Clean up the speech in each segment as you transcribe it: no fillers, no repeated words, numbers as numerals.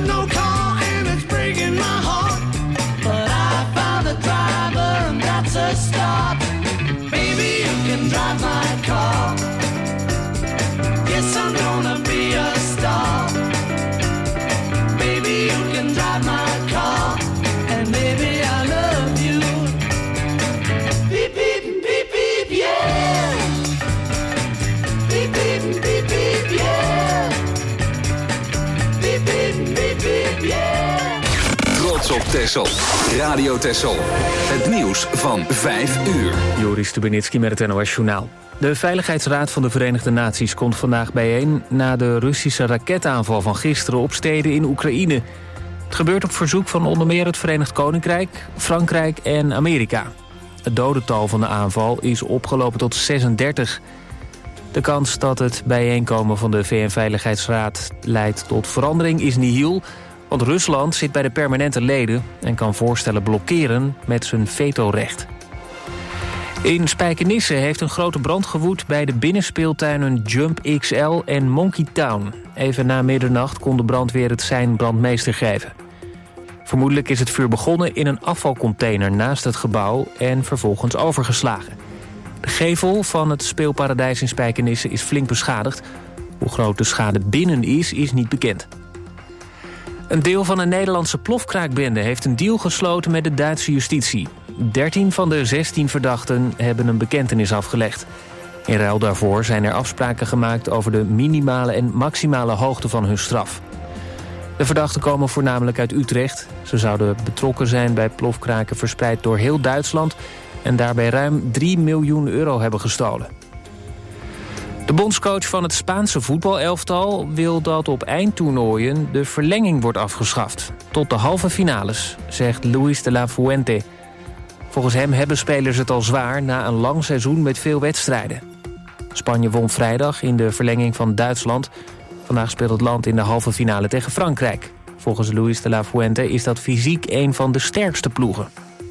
got no car and it's breaking my heart, but I found a driver and that's a start. Baby, you can drive my car. Yes, I'm gonna be a star. Baby, you can drive my car, and baby, I love you. Beep, beep, beep, beep, yeah. Beep, beep, beep, beep, yeah. Beep, beep, beep, beep, yeah. Trots op Texel. Radio Texel. Het nieuws van 5 uur. Joris Stubenitski met het NOS-journaal. De Veiligheidsraad van de Verenigde Naties komt vandaag bijeen na de Russische raketaanval van gisteren op steden in Oekraïne. Het gebeurt op verzoek van onder meer het Verenigd Koninkrijk, Frankrijk en Amerika. Het dodental van de aanval is opgelopen tot 36. De kans dat het bijeenkomen van de VN-veiligheidsraad leidt tot verandering is nihil, want Rusland zit bij de permanente leden en kan voorstellen blokkeren met zijn vetorecht. In Spijkenisse heeft een grote brand gewoed bij de binnenspeeltuinen Jump XL en Monkey Town. Even na middernacht kon de brandweer het sein brandmeester geven. Vermoedelijk is het vuur begonnen in een afvalcontainer naast het gebouw en vervolgens overgeslagen. De gevel van het speelparadijs in Spijkenisse is flink beschadigd. Hoe groot de schade binnen is niet bekend. Een deel van een Nederlandse plofkraakbende heeft een deal gesloten met de Duitse justitie. 13 van de 16 verdachten hebben een bekentenis afgelegd. In ruil daarvoor zijn er afspraken gemaakt over de minimale en maximale hoogte van hun straf. De verdachten komen voornamelijk uit Utrecht. Ze zouden betrokken zijn bij plofkraken verspreid door heel Duitsland en daarbij ruim 3 miljoen euro hebben gestolen. De bondscoach van het Spaanse voetbalelftal wil dat op eindtoernooien de verlenging wordt afgeschaft. Tot de halve finales, zegt Luis de la Fuente. Volgens hem hebben spelers het al zwaar na een lang seizoen met veel wedstrijden. Spanje won vrijdag in de verlenging van Duitsland. Vandaag speelt het land in de halve finale tegen Frankrijk. Volgens Luis de la Fuente is dat fysiek een van de sterkste ploegen.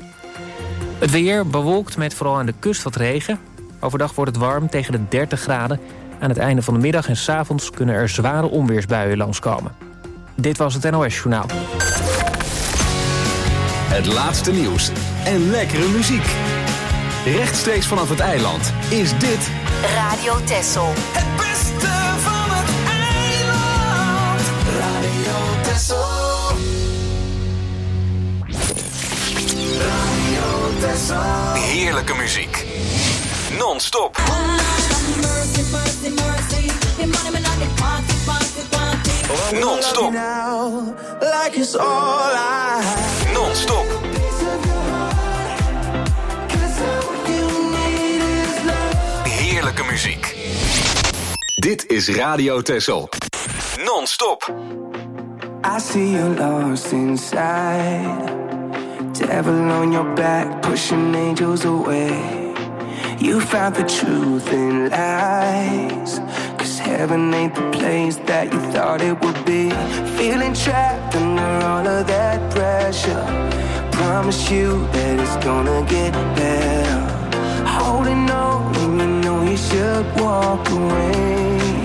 Het weer bewolkt met vooral aan de kust wat regen. Overdag wordt het warm tegen de 30 graden. Aan het einde van de middag en 's avonds kunnen er zware onweersbuien langskomen. Dit was het NOS-journaal. Het laatste nieuws en lekkere muziek. Rechtstreeks vanaf het eiland is dit Radio Texel. Het beste van het eiland. Radio Texel. Radio Texel. heerlijke muziek. Non-stop. Non-stop. Non-stop. Heerlijke muziek. Dit is Radio Texel. Non-stop. I see you lost inside. Devil on your back, pushing angels away. You found the truth in lies. 'Cause heaven ain't the place that you thought it would be. Feeling trapped under all of that pressure. Promise you that it's gonna get better. Holding on when you know you should walk away.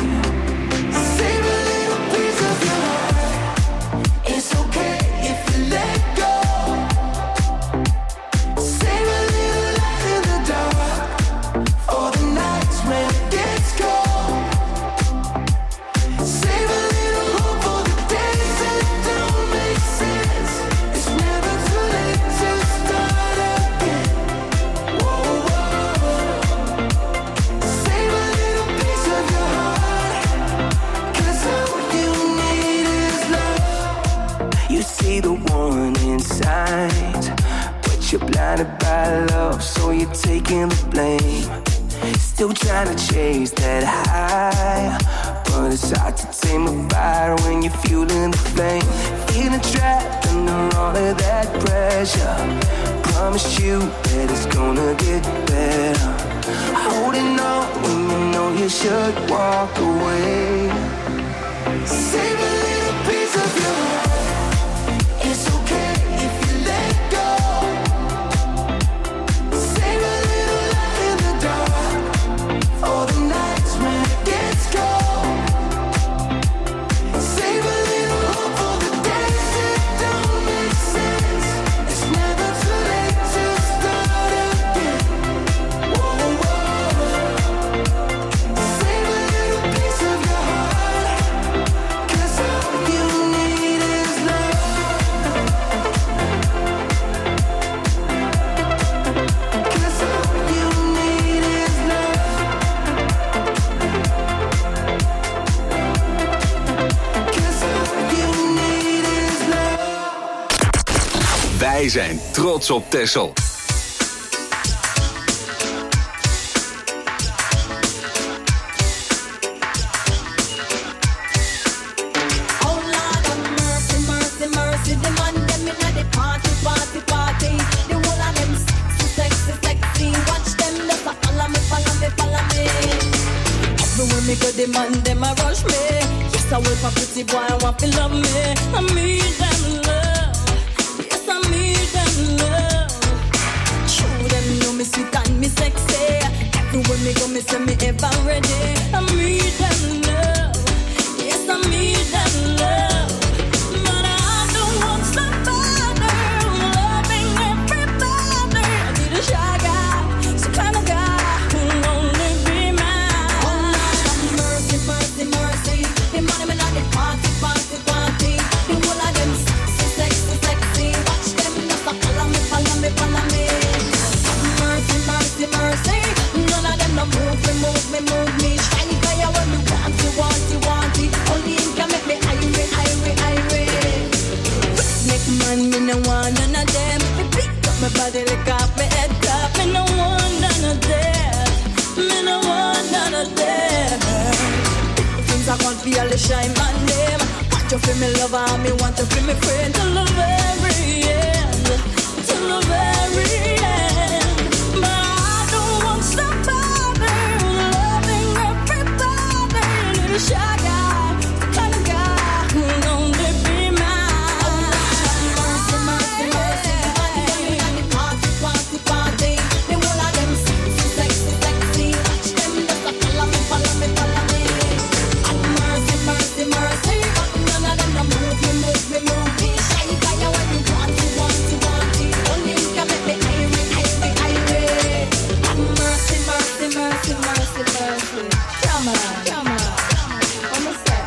You're blinded by love, so you're taking the blame. Still trying to chase that high, but it's hard to tame a fire when you're fueling the flame. Feeling trapped under all of that pressure. Promise you that it's gonna get better. Holding on when you know you should walk away. Save a little piece of your heart. It's okay if you let go. For the nights when it gets cold. Save a little hope for the day. Wij zijn trots op Texel. The man, them a rush me. Yes, I will for pretty boy, I want to love me. I need them love. Yes, I need them love. True, them know me sweet and me sexy. Everywhere me go, me say me ever ready. I need them love. Yes, I need them love. But I don't want somebody loving everybody. I need a shy guy, some kind of guy who only be mine. Mercy, mercy. The money me not the party, party, party. The whole of them sexy, sexy, sexy. Watch them just follow me, follow me, follow me. Mercy, mercy, mercy. None of them no move me, move me, move me. Shiny guy when me want you, want you, want it. Only him can make me irate, irate, irate. Make man, me no want none of them. Me pick up my body, lick off my head top. Me no want none of them. Me no want none of them. I can't feel the shine man name. Want you feel me lover, me want you feel me friend. Till the very end, till the very end. But I don't want somebody loving everybody. Need a shy guy, the kind of guy who only be mine. Mercy, mercy, mercy. The party, party, party. The whole of them sexy, sexy, sexy. Watch them just follow me, follow me, follow me. Mercy, mercy, but none of them no move me, move me, move me. Shy guy, when you want it, want it, want it. Only you can make me irate, irate, irate. Mercy, mercy, mercy, mercy, mercy. Come on, come on. Come on, say,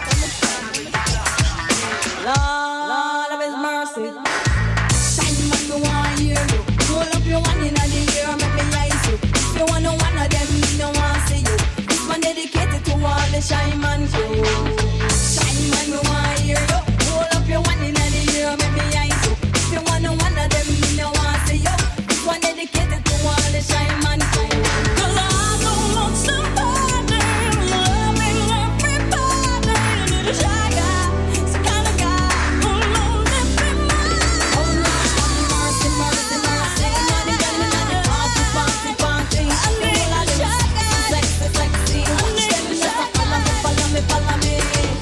Lord of His mercy. Shine man, me want hear you. Hold up your one in the ear, make me eyes you. If you want one of them, me no want see you. This one dedicated to all the shine man crew. Me want hear you. Hold up your one in the ear, make me eyes you. If you want one of them, me no want see you. This one dedicated to all the shine man crew. 'Cause I don't want somebody loving everybody. Need a shy guy, some kind of guy who knows every man. Oh Lord, mercy, mercy, mercy. Money got me at the party, party, party. I need a shy guy, sexy, sexy. Watch them just follow me, follow me, follow me.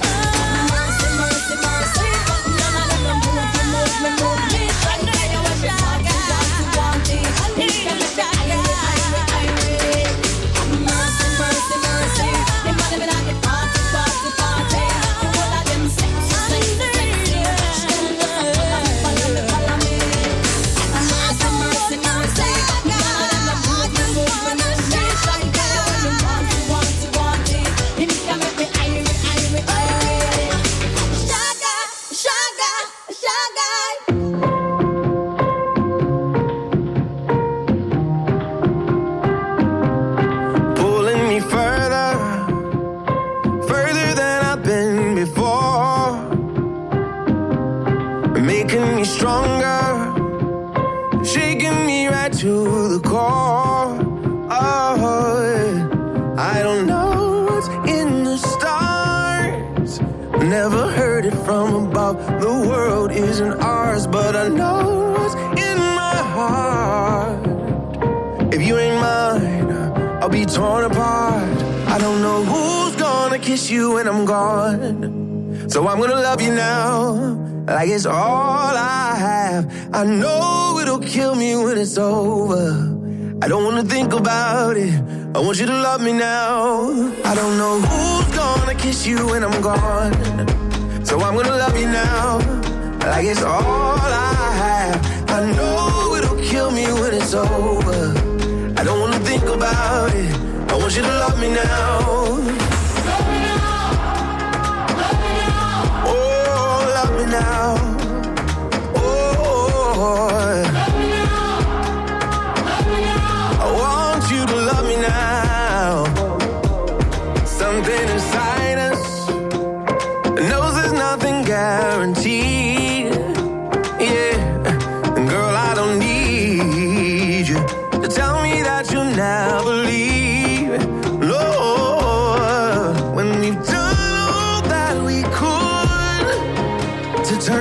Torn apart. I don't know who's gonna kiss you when I'm gone. So I'm gonna love you now, like it's all I have. I know it'll kill me when it's over. I don't wanna think about it. I want you to love me now. I don't know who's gonna kiss you when I'm gone. So I'm gonna love you now, like it's all I have. I know it'll kill me when it's over. I don't wanna think about it. I want you to love me now. Love me now. Love me now. Oh, love me now. Oh, love me now. Love me now. I want you to love me now. Something inside us knows there's nothing guaranteed. Yeah, and girl,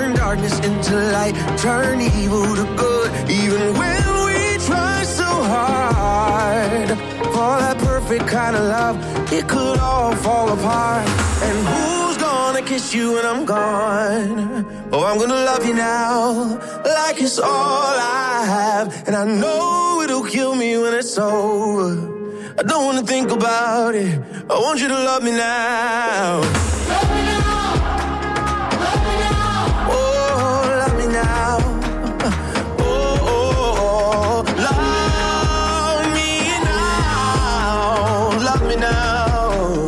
turn darkness into light, turn evil to good, even when we try so hard. For that perfect kind of love, it could all fall apart. And who's gonna kiss you when I'm gone? Oh, I'm gonna love you now, like it's all I have. And I know it'll kill me when it's over. I don't wanna think about it, I want you to love me now. Love me now, love me now. Oh, love me now. Oh, oh, oh, love me now, love me now.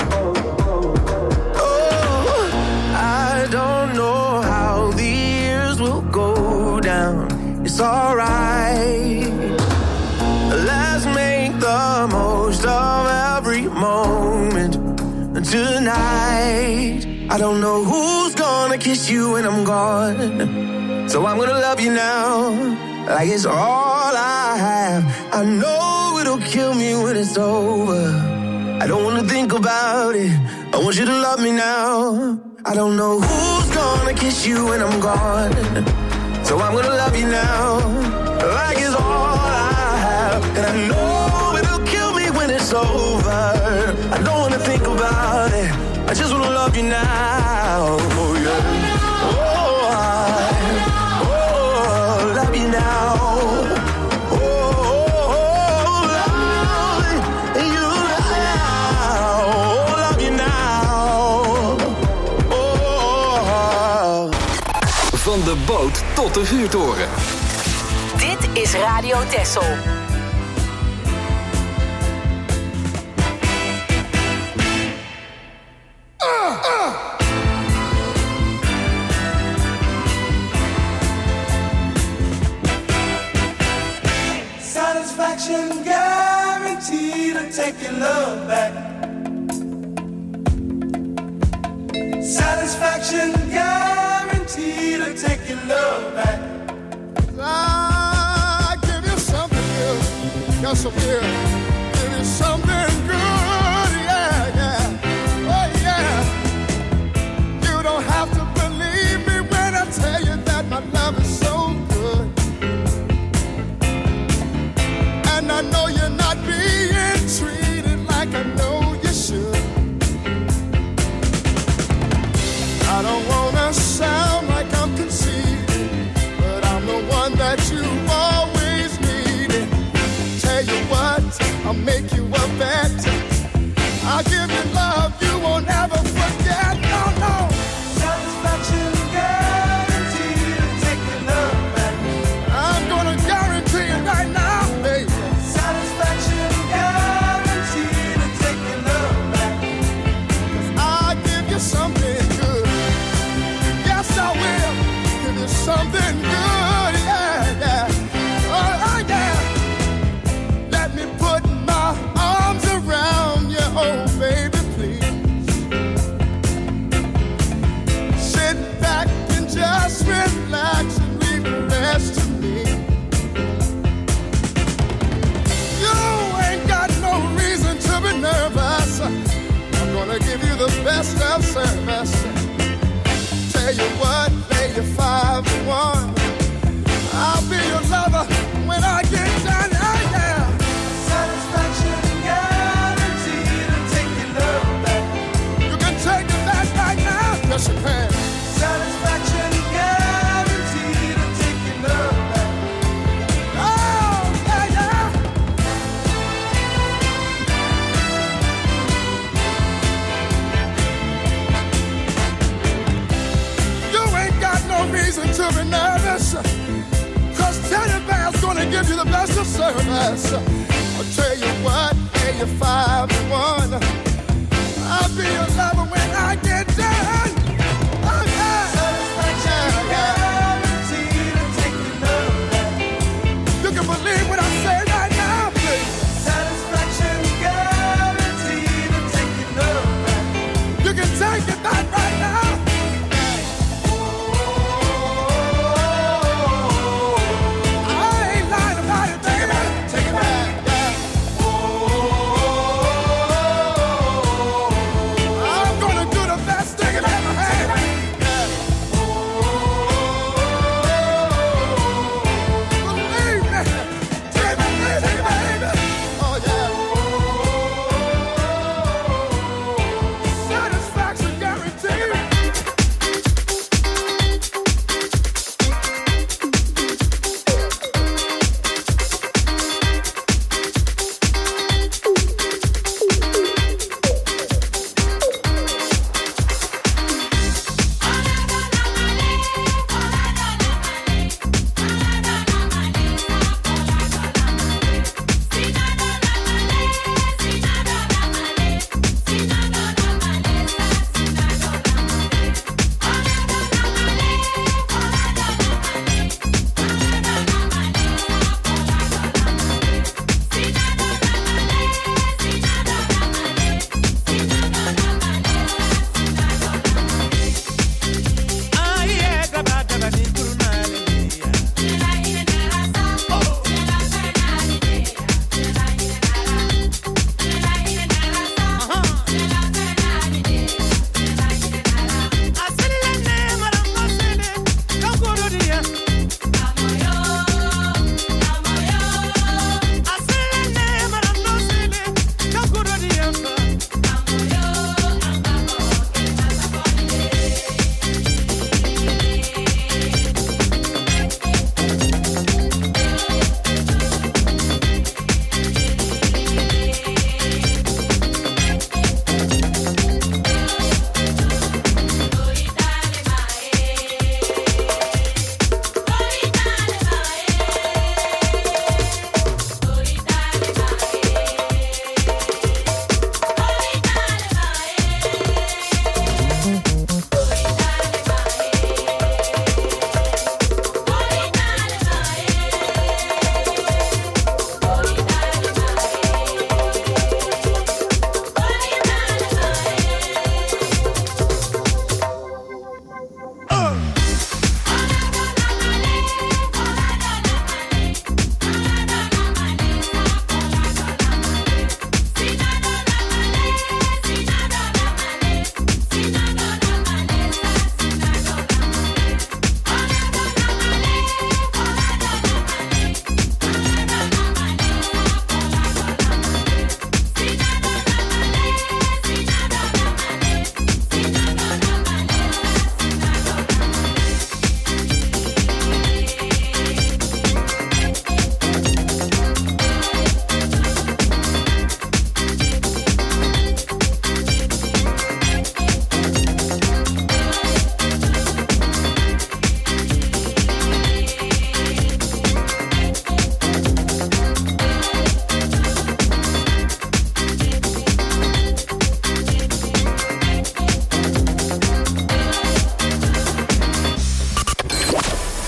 Oh, I don't know how the years will go down. It's alright. Let's make the most of every moment tonight. I don't know who's gonna kiss you when I'm gone, so I'm gonna love you now, like it's all I have. I know it'll kill me when it's over. I don't wanna think about it, I want you to love me now. I don't know who's gonna kiss you when I'm gone, so I'm gonna love you now, like it's all I have. And I know it'll kill me when it's over. I don't wanna think about it, I just wanna love you now. Oh yeah. Oh, love you now. Oh, love you now. Love you now. Oh. Van de boot tot de vuurtoren. Dit is Radio Texel. Satisfaction guaranteed to take your love back. Satisfaction guaranteed to take your love back. I give you something good, got some good. Give you something good, yeah, yeah, oh yeah. You don't have to believe me when I tell you that my love is so good. And I know you're not being treated like I know you should. I don't wanna sound like I'm conceited, but I'm the one that you always needed. Tell you what, I'll make you a bet. I'll give you love you won't ever forget. No, no. Satisfaction guaranteed to take your love back. I'm gonna guarantee it right now, baby. Satisfaction guaranteed to take your love back. 'Cause I'll give you something good. Yes, I will give you something good, yeah, yeah. Oh, yeah. Let me put my arms around you, oh, baby, please. Sit back and just relax and leave the rest to me. You ain't got no reason to be nervous. I'm gonna give you the best of service. Tell you what, lay you 5 to 1. I'll be your lover when I get done. Oh, yeah. Satisfaction guaranteed to take your love back. You can take it back right now. Yes, you can. Satisfaction guaranteed to take your love back. Oh, yeah, yeah. You ain't got no reason to be nervous, 'cause Teddy Bear's gonna give you the best of service. I'll tell you what, pay you 5 to 1. I'll be your lover when I get done. Oh, yeah. Satisfaction guaranteed to take your love back. You can believe what I say right now, please. Satisfaction guaranteed to take your love back. You can take it back right now. I ain't lying about it, baby. Take it back, yeah. I'm gonna do the best thing in my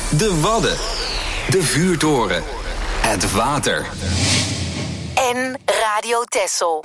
De Wadden. De vuurtoren. Het water. En Radio Texel.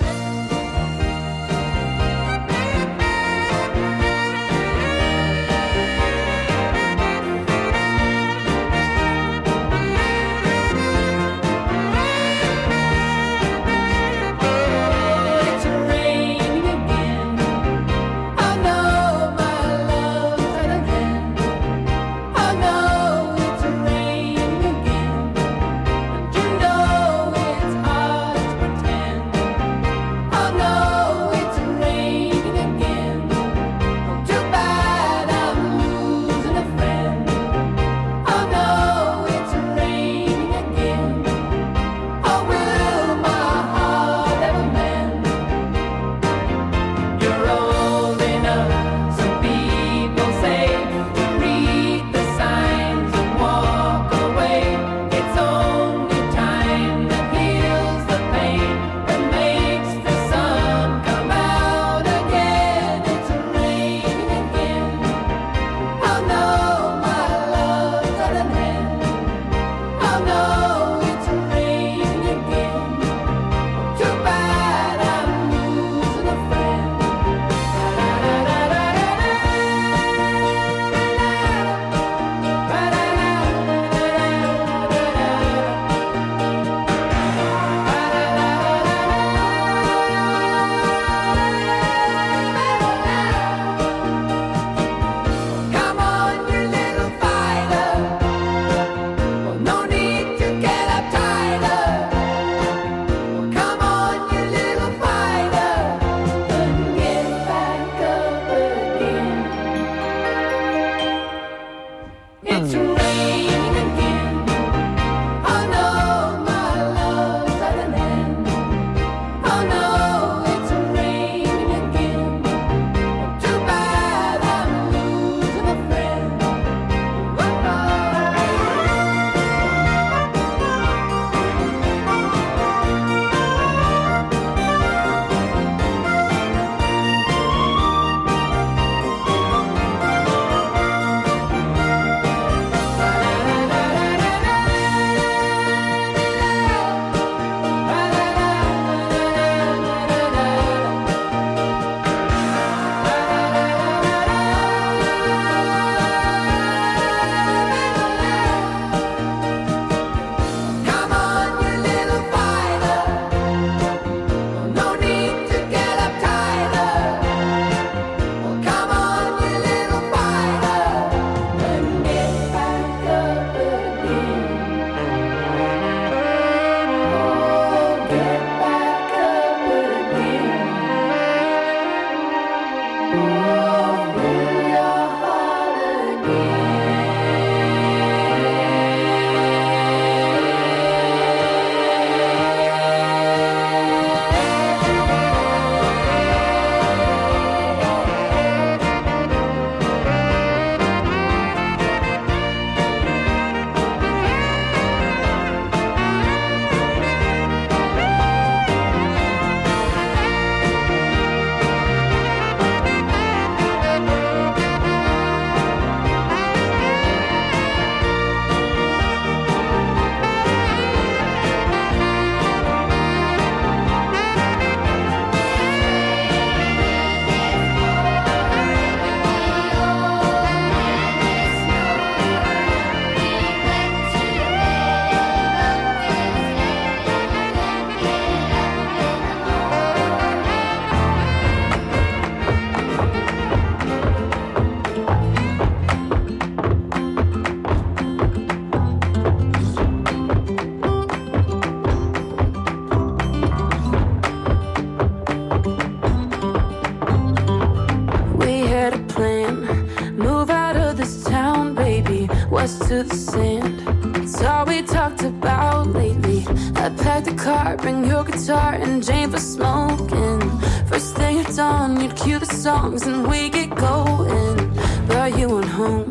to the sand. It's all we talked about lately. I packed a car, bring your guitar and Jane for smoking. First thing at dawn, you'd cue the songs and we get going. But you went home,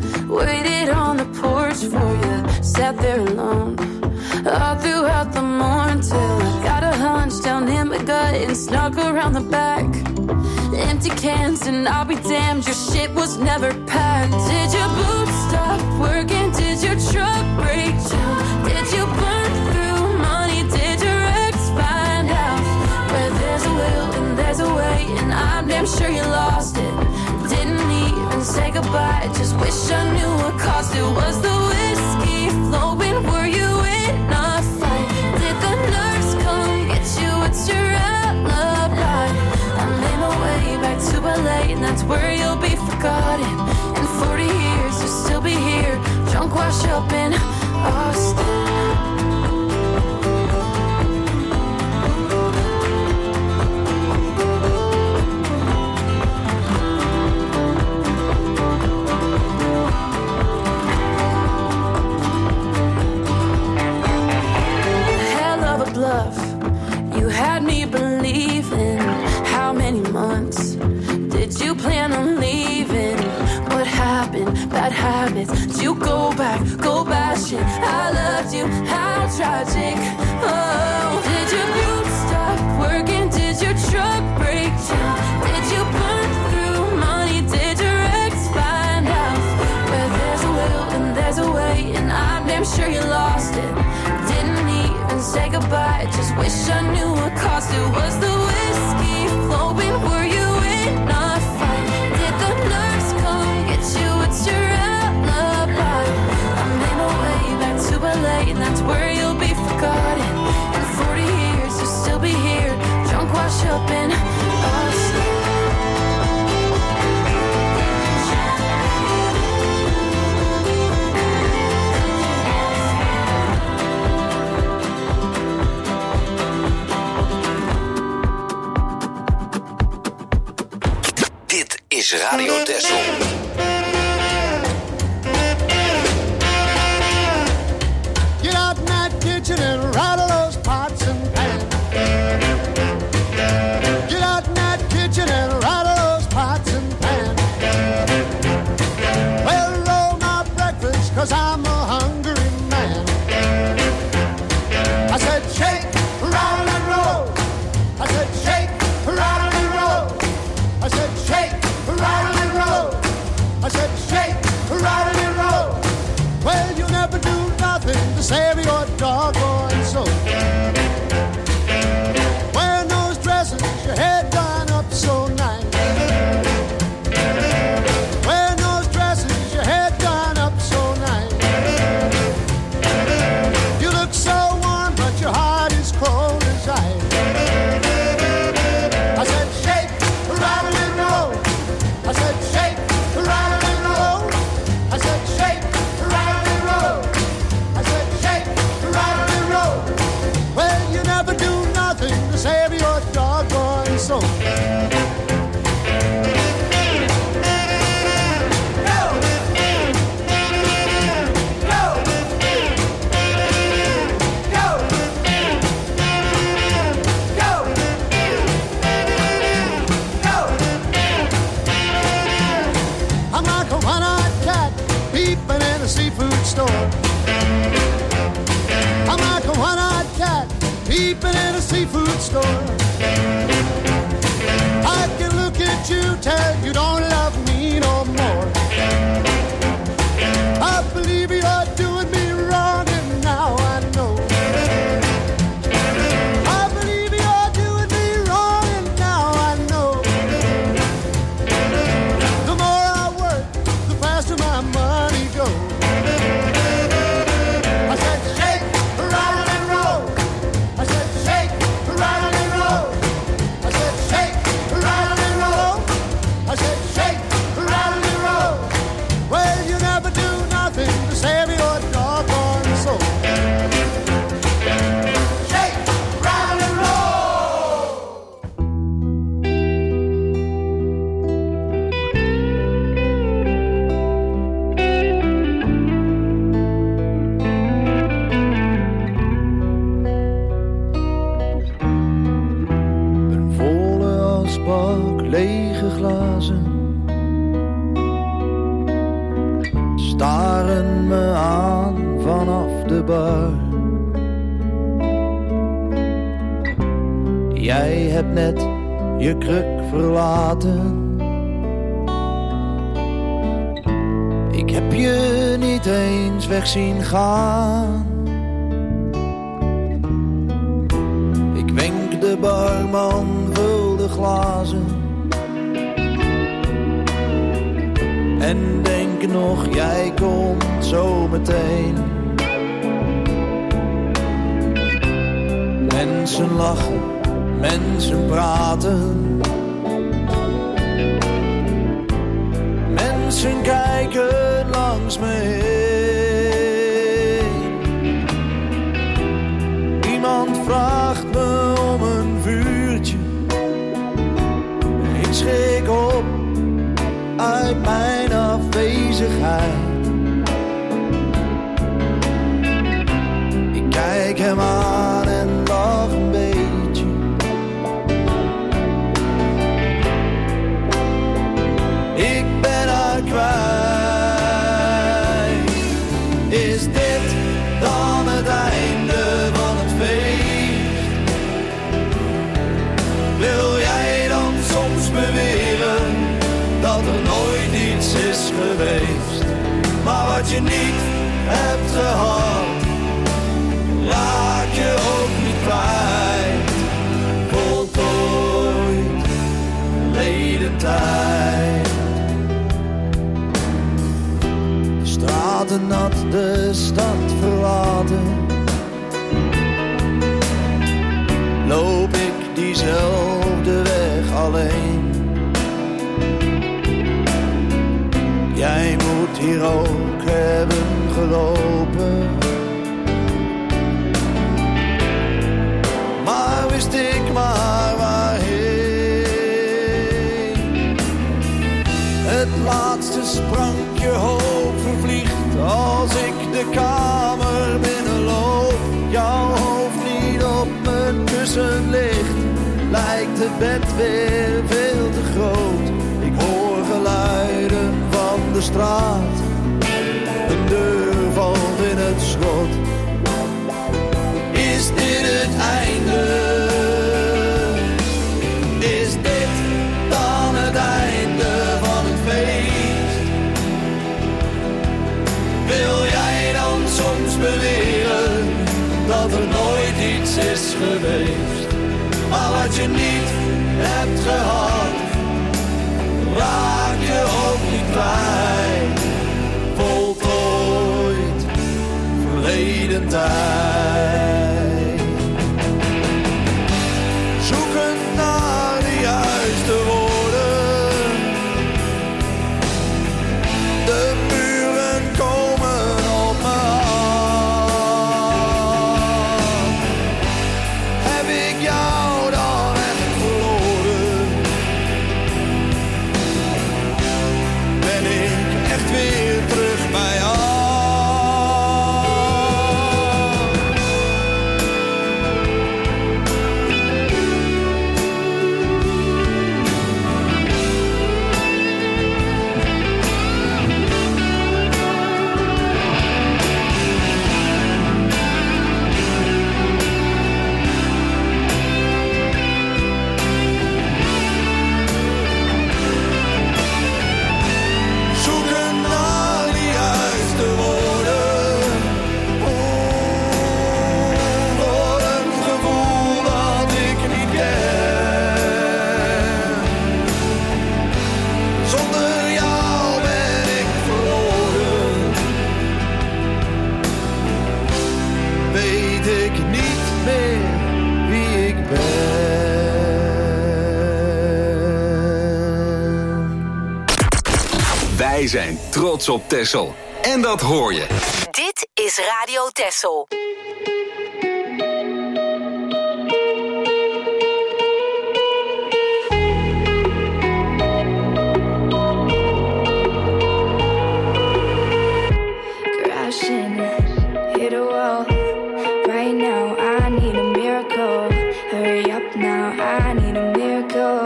waited on the porch for you, sat there alone all throughout the morning till I got a hunch down in my gut and snuck around the back. Empty cans and I'll be damned, your shit was never packed. Did your boots stop working? Did say goodbye. Just wish I knew what caused it. Was the whiskey flowing? Were you in a fight? Did the nurse come get you? What's your alibi? I made my way back to LA, and that's where you'll be forgotten. In 40 years you'll still be here, drunk, washed up in Austin. Bluff. You had me believing. How many months did you plan on leaving? What happened? Bad habits. Did you go back, go bashing? I loved you, how tragic. Oh, did your boot stop working? Did your truck break down? Did you burn through money? Did your ex find out? Where there's a will and there's a way, and I'm damn sure you lost it. Didn't even say goodbye. Just wish I knew what caused it. Was the whiskey flowing? Were you in a fight? Did the nurse come get you? What's your alibi? I made my way back to LA, and that's where you'll be forgotten. In 40 years you'll still be here, drunk, washed up in Austin. Is Radio Texel. Get out in that kitchen and rattle those pots and pans. Get out in that kitchen and rattle those pots and pans. Well, roll my breakfast, 'cause I'm a hungry man. I said shake, rattle and roll. I said shake, rattle and roll. I said shake, rattle and roll. I said shake, rattle and roll. Well, you never do nothing to save your doggone soul. Wearing those dresses, your head done up so nice. Wearing those dresses, your head done up so nice. You look so warm, but your heart is cold as ice. I said shake, rattle and roll. I said shake, rattle and roll. I said shake, rattle and roll. I said shake, rattle and roll. Well, you never do nothing to save your doggone soul. Seafood store. I'm like a one-eyed cat peeping in a seafood store. I can look at you, tell you don't love me no more. I believe you're doing me wrong, and now I know. I believe you're doing me wrong, and now I know. The more I work, the faster my money goes. lege glazen staren me aan vanaf de bar. Jij hebt net je kruk verlaten. Ik heb je niet eens weg zien gaan. Ik wenk de barman, vul de glazen. en denken nog, jij komt zo meteen. Mensen lachen, mensen praten. Mensen kijken langs me heen. Iemand vraagt me om een vuurtje. Ik schrik op uit mijn afwezigheid. Ik kijk hem aan en lach een beetje. Ik ben haar kwijt. Is dit dan het einde van het feest? Wil jij dan soms beweren dat er nooit iets is geweest? Maar wat je niet hebt gehad, raak je ook niet kwijt. Voltooid, verleden tijd. De straten nat, de stad verlaten. Loop ik diezelfde weg alleen. Jij moet hier ook hebben gelopen. Maar wist ik maar waarheen. Het laatste sprankje hoop vervliegt als ik de kamer binnenloop. Jouw hoofd niet op mijn kussen ligt, lijkt het bed weer veel te groot. Ik hoor geluiden van de straat, een deur valt in het slot. Is dit het einde? Is dit dan het einde van het feest? Wil jij dan soms beweren dat er nooit iets is geweest? Maar wat je niet hebt gehad, raak je ook niet kwijt. Voltooid, verleden tijd. Zoekend naar de juiste woorden. De muren komen op me af. Heb ik jou dan echt verloren? Ben ik echt weer terug bij jou? Zoeken naar de juiste woorden. Voor een gevoel dat ik niet ken. Zonder jou ben ik verloren. Weet ik niet meer wie ik ben. Wij zijn trots op Texel. En dat hoor je. Dit is Radio Texel. Crashing, hit a wall. Right now, I need a miracle. Hurry up now, I need a miracle.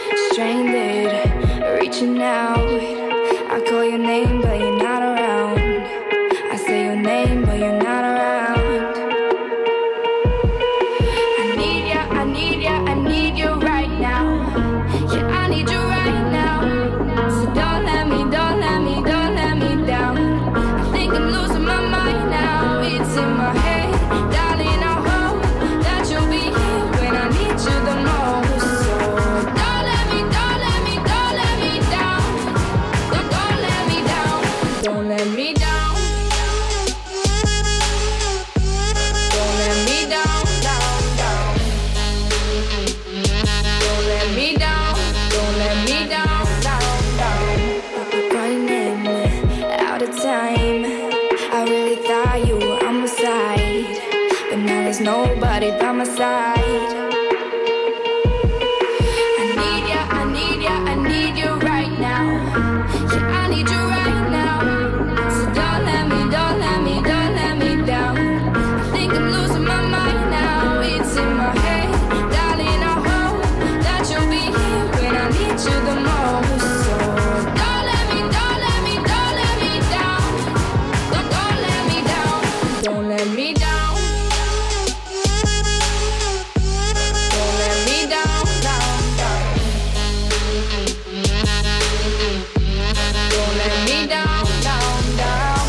Stranded, reaching out. I call your name, but you're not around. there's nobody by my side. I need ya, I need ya, I need you right now. Yeah, I need you right now. So don't let me, don't let me, don't let me down. I think I'm losing my mind now. It's in my head, darling. I hope that you'll be here when I need you the most. So don't let me, don't let me, don't let me down. Don't let me down. Don't let me down. Don't let me down, down, down. Don't let me down, down, down.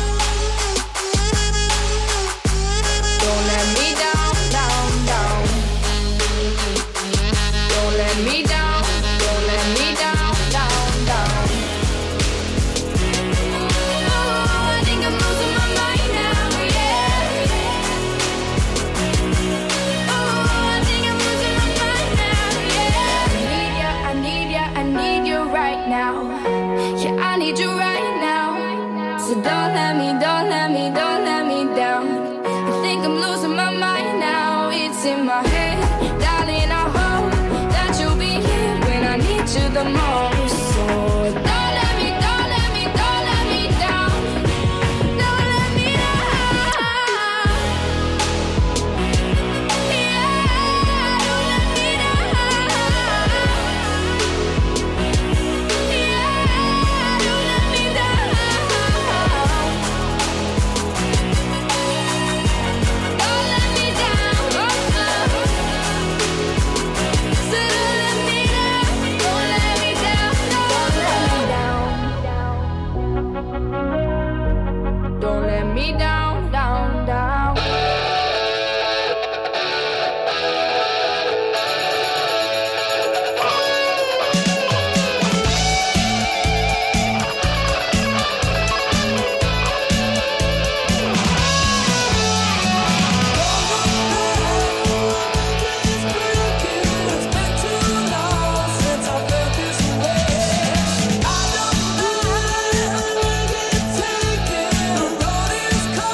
Don't let me down, down, down. Don't let me down, don't let me down, down, down. Oh, I think I'm losing my mind now, yeah. Oh, I think I'm losing my mind now, yeah. I need ya, I need ya, I need you right now. Yeah, I need you right now. So don't let me, don't let me, don't let me down. I think I'm losing my mind now. It's in my head, darling. I hope that you'll be here when I need you the most. So don't let me, don't let me, don't let me down. Don't let me down. Yeah, don't let me down. Yeah, don't let me down. Don't let me down. So don't let me down. Don't let me down. Don't let me down, down, down. Taking the road is cold.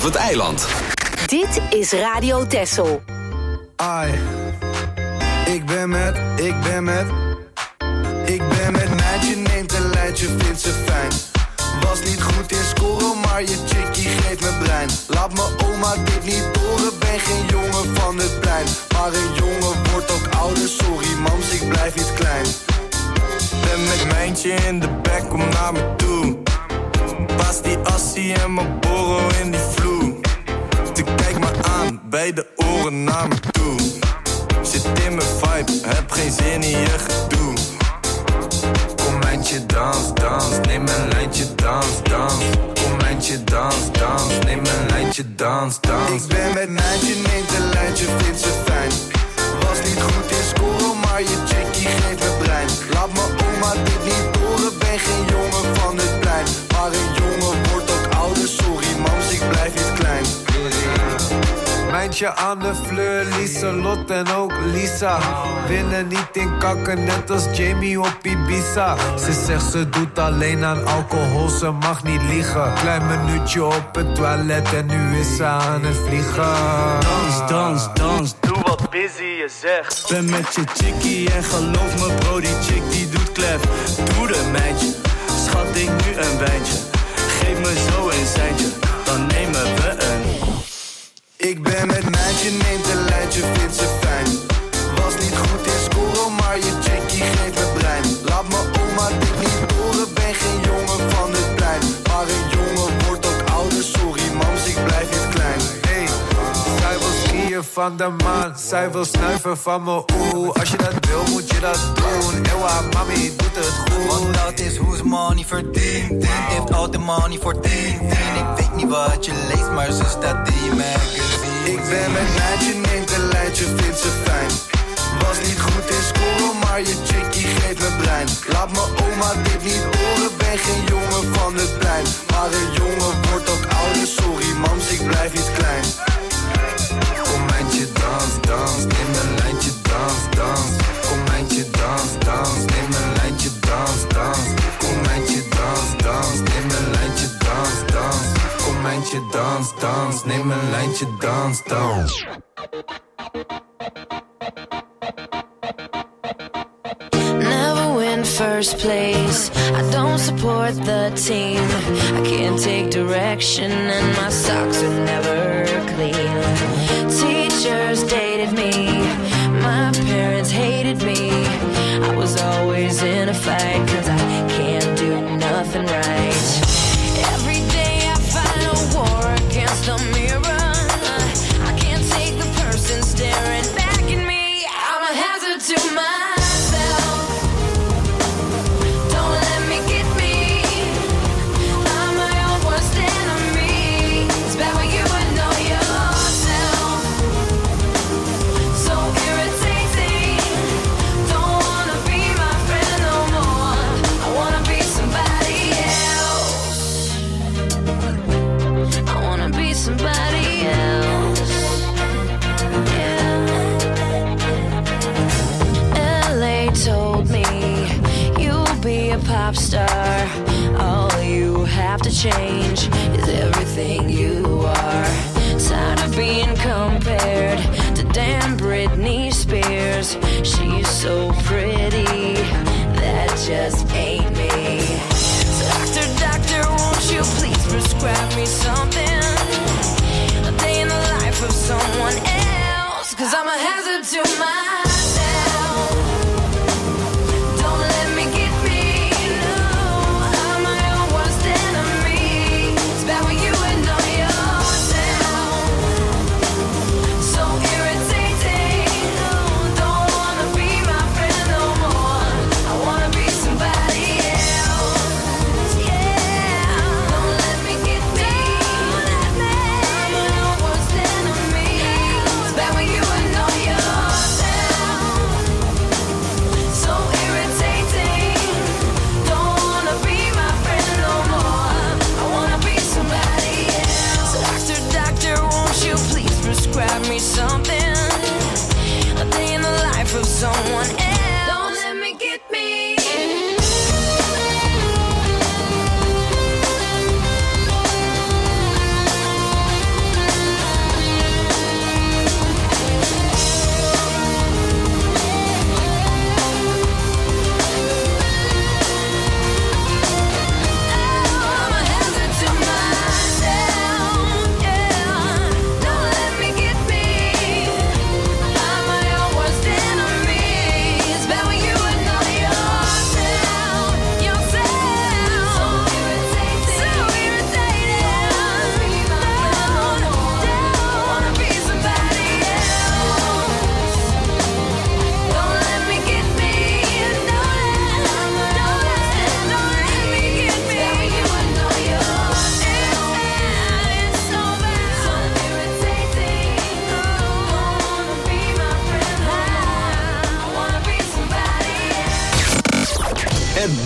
het eiland. Dit is Radio Texel. Ai, ik ben met meidje, neemt een lijntje, vindt ze fijn. Was niet goed in scoren, maar je chickie geeft me brein. Laat me oma dit niet horen, ben geen jongen van het plein. Maar een jongen wordt ook ouder, sorry mams, ik blijf niet klein. Ben met mijntje in de bek, kom naar me toe. Pas die assie en mijn borrel in die vloer. Ze kijkt me aan, beide oren naar me toe. Zit in mijn vibe, heb geen zin in je gedoe. Kom mijntje, dans, dans, neem een lijntje, dans, dans. Kom mijntje, dans, dans, neem een lijntje, dans, dans. Ik ben met mijntje, neemt een lijntje, vindt ze fijn. Was niet goed in scoren, maar je chickie geeft me brein. Laat me oma dit niet horen, ben geen jongen van het plein. Maar een jongen wordt ook ouder, sorry mams, ik blijf niet klein. Mijntje aan de fleur, Lieselot en ook Lisa. Willen niet in kakken, net als Jamie op Ibiza. Ze zegt ze doet alleen aan alcohol, ze mag niet liegen. Klein minuutje op het toilet en nu is ze aan het vliegen. Dans, dans, dans, doe wat busy je zegt. Ben met je chickie en geloof me bro, die chick die doet klef. Doe de meidje, schat ik nu een wijntje. Geef me zo een seintje, dan nemen we een. Ik ben met meidje, neemt een lijntje, vindt ze fijn. Was niet goed in scoren, maar je chickie geeft me brein. Laat me oma dit niet horen, ben geen jongen van het plein. Maar een jongen wordt ook ouder, sorry mams, ik blijf niet klein. Hey, zij wil skiën van de maan, zij wil snuiven van me oeh. Als je dat wil, moet je dat doen. Ewa, mami, doet het goed. Want dat is hoe ze money verdient. Tien heeft al de money voor 10. Ik weet niet wat je leest, maar ze staat in je magazine. Ik ben met meidje, neemt een lijntje, vindt ze fijn. Was niet goed in scoren, maar je chickie geeft me brein. Laat me oma dit niet horen, ben geen jongen van het plein. Maar een jongen wordt ook ouder, sorry mams, ik blijf niet klein. Kom mijntje, dans, dans, neem een lijntje, dans, dans. Kom mijntje, dans, dans, neem een lijntje, dans, dans. Kom mijntje, dans, dans, neem een lijntje, dans, dans. Kom mijntje, dans, dans, neem een lijntje, dans, dans. Never win first place, I don't support the team. I can't take direction and my socks are never clean. Teachers dated me, my parents hated me. I was always in a fight cause I can't do nothing right. Every day I fight a war against the mirror. I can't take the person staring back at me. I'm a hazard to myself. Don't let me get me. I'm my own worst enemy. It's bad when you would know yourself. So irritating. Don't wanna be my friend no more. I wanna be somebody else. I wanna be somebody else. Yeah. LA told me you'll be a pop star. All you have to change is everything you are. Tired of being compared to damn Britney Spears. She's so pretty, that just ain't me. So doctor, won't you please prescribe me something? A day in the life of someone else. Cause I'm a hazard to myself. Don't let me get me. No, I'm my own worst enemy. It's bad when you would know yourself. So irritating. Don't wanna be my friend no more. I wanna be somebody else. Yeah. Don't let me get me. I'm my own worst enemy. It's bad when you would know yourself.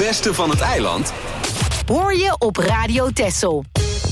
beste van het eiland? Hoor je op Radio Texel.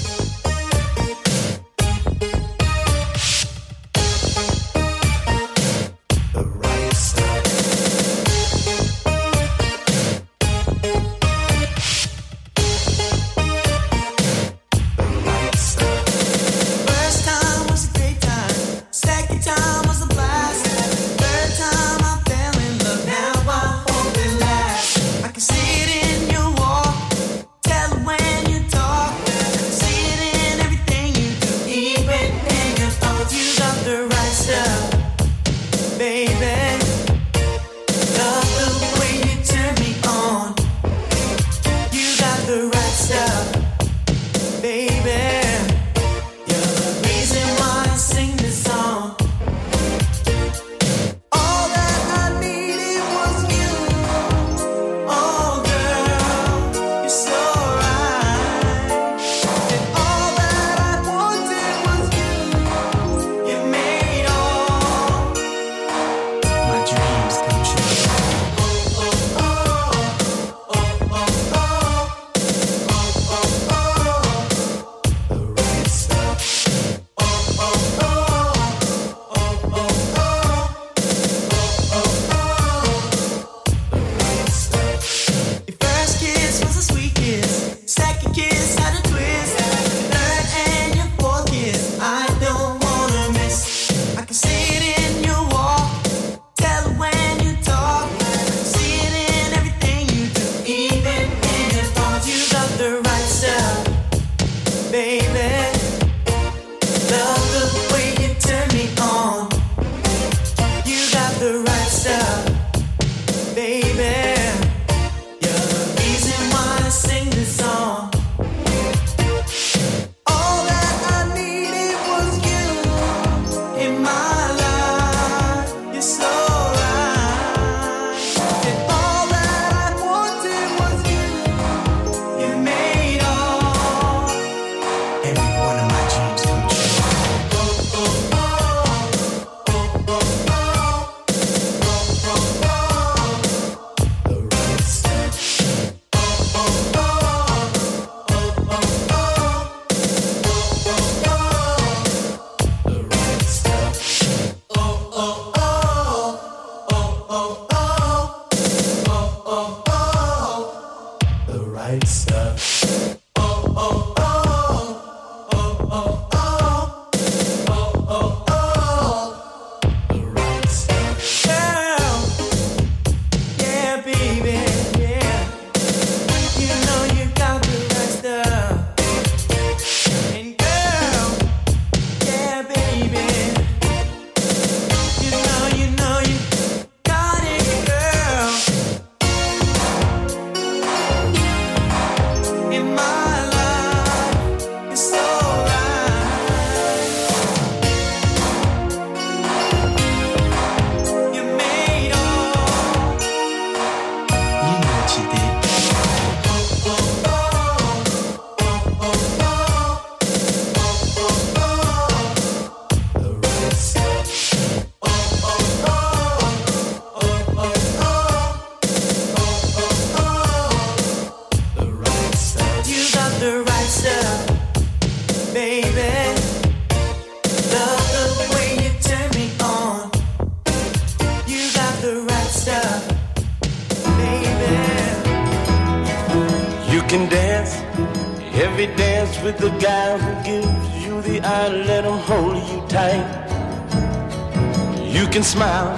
Smile,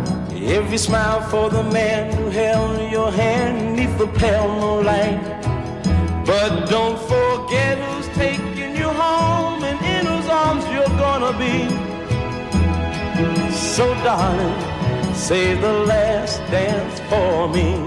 every smile for the man who held your hand neath the pale moonlight. But don't forget who's taking you home and in whose arms you're gonna be. So darling, save the last dance for me.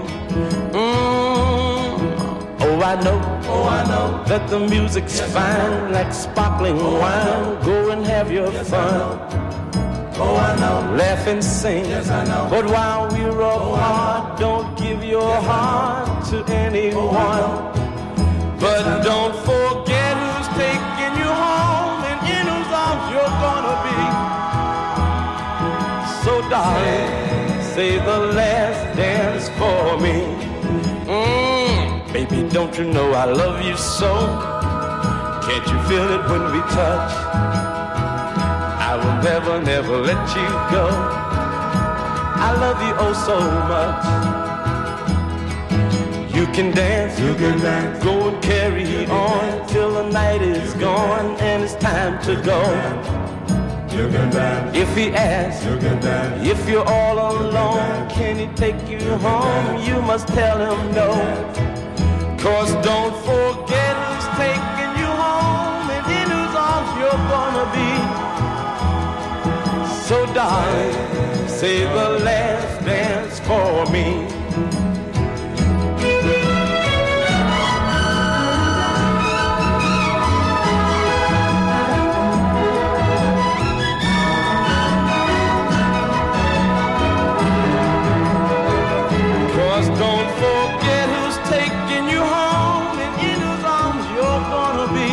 Oh, I know that the music's fine, like sparkling wine. Go and have your fun. Oh, I know. Laugh and sing. Yes, I know. But while we're apart, don't give your heart to anyone. But don't forget who's taking you home and in whose arms you're gonna be. So darling, save the last dance for me. don't you know I love you so? Can't you feel it when we touch? I will never, never let you go. I love you oh so much. You can dance, go and carry on till the night is gone and it's time to go. If he asks if you're all alone, can he take you home? You must tell him no. 'Cause don't forget who's taking you home and in whose arms you're gonna be. So darling, say the last dance for me. Don't forget who's taking you home and in whose arms you're gonna be.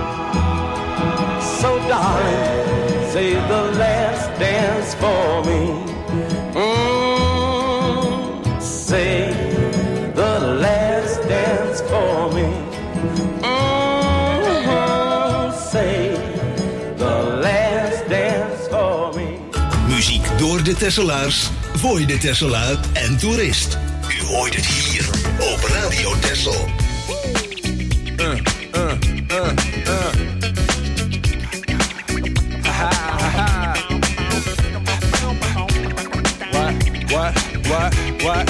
So darling, say the last dance for me. Say the last dance for me. Say the last dance for me. Muziek door de Tesselaars, voor de Tesselaar en toerist. U hoort het hier op Radio Texel. What?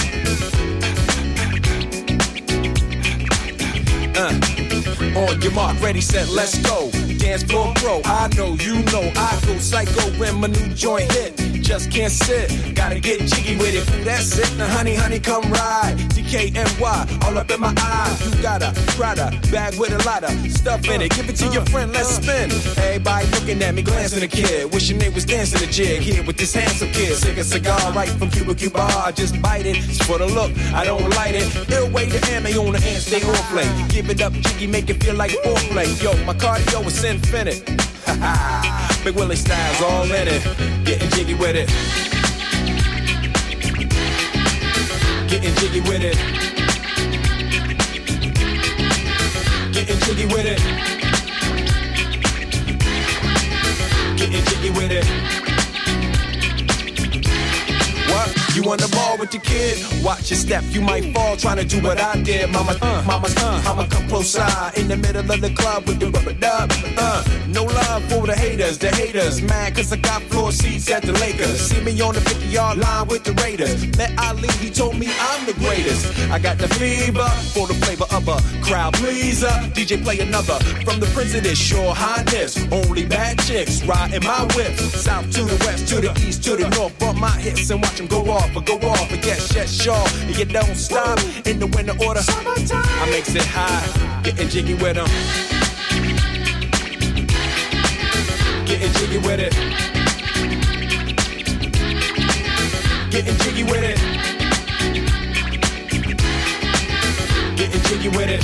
On your mark, ready, set, let's go. Dance floor pro, I know, you know, I go psycho when my new joint hit. Just can't sit, gotta get jiggy with it. Ooh, that's it, now honey, come ride. DKNY, all up in my eye. You got a Prada bag with a lot of stuff in it. Give it to your friend, let's spin. Everybody looking at me, glancing a kid. Wishing they was dancing a jig here with this handsome kid. Sick a cigar right from Cuba. I just bite it, it's for the look, I don't light it. Ill way to ammo on the hand, stay on play. Give it up, jiggy, make it feel like foreplay. Yo, my cardio is infinite. Big Willie style's all in it. Getting jiggy with it. Getting jiggy with it. Getting jiggy with it. Getting jiggy with it. What? You on the ball with your kid? Watch your step, you might fall trying to do what I did. Mama, I'ma come close side in the middle of the club with the rubber dub. No love for the haters, mad 'cause I got floor seats at the Lakers. See me on the 50-yard line with the Raiders. Met Ali, he told me I'm the greatest. I got the fever for the flavor of a crowd pleaser. DJ play another from the Prince of this Shore Highness. Only bad chicks riding my whip. South to the west, to the east, to the north. Bump my hips and watch them go off. But get shut sure, and you don't stop in the winter order. I makes it high, getting jiggy with them. Getting jiggy with it. Getting jiggy with it. Getting jiggy with it.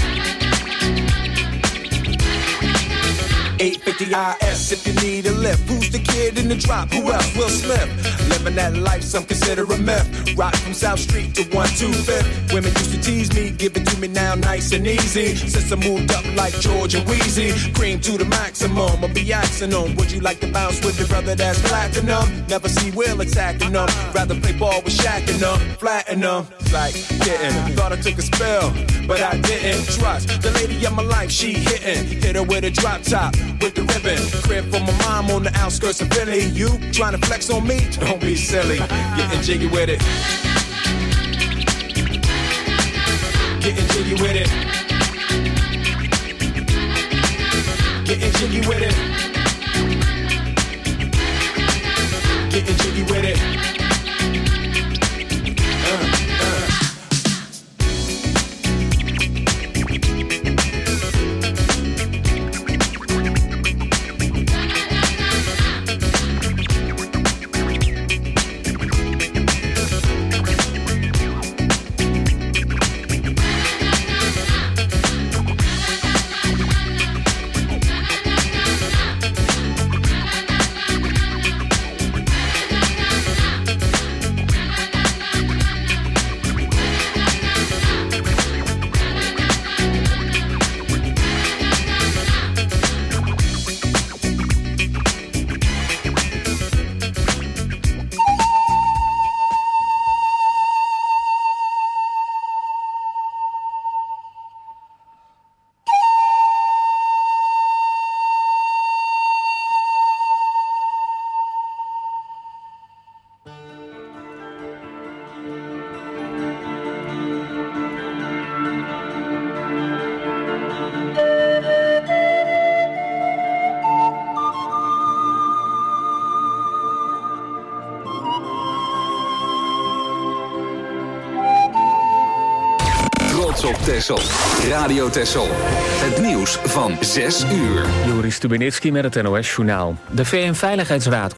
850 IS if you need a lift. Who's the kid in the drop? Who else? Will Smith. Living that life, some consider a myth. Rock from South Street to 125th. Women used to tease me, give it to me now nice and easy. Since I moved up like George and Wheezy, cream to the maximum. I'll be asking them, would you like to bounce with your brother that's platinum? Never see Will attacking them. Rather play ball with Shaq and them, flatten them. Like getting, thought I took a spell, but I didn't. Trust the lady of my life, she hitting. Hit her with a drop top, with the ribbon. Crib for my mom on the outskirts of Philly. You trying to flex on me? Don't be silly. Getting jiggy with it. Getting jiggy with it. Getting jiggy with it. Getting jiggy with it. op Texel. Radio Texel. Het nieuws van 6 uur. Joris Stubenitski met het NOS-journaal. De VN-veiligheidsraad